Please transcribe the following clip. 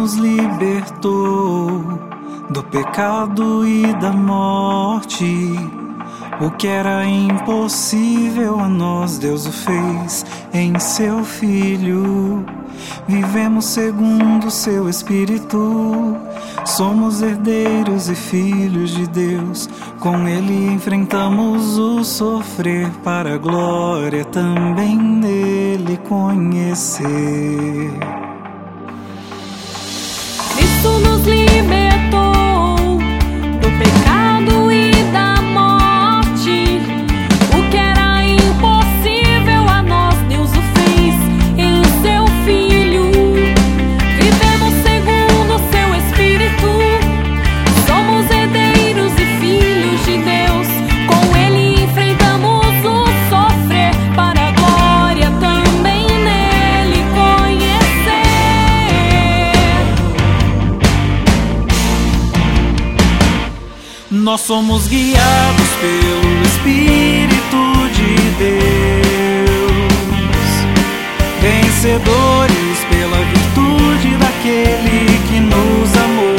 nos libertou do pecado e da morte. O que era impossível a nós, Deus o fez em seu Filho. Vivemos segundo seu Espírito, somos herdeiros e filhos de Deus. Com ele enfrentamos o sofrer, para a glória também nele conhecer. Cristo nos libertou do pecado e da morte. O que era impossível a nós, Deus o fez em seu Filho. Vivemos segundo o seu Espírito, somos herdeiros e filhos de Deus. Com ele enfrentamos o sofrer, para a glória também nele conhecer. Nós somos guiados pelo Espírito de Deus, vencedores pela virtude daquele que nos amou.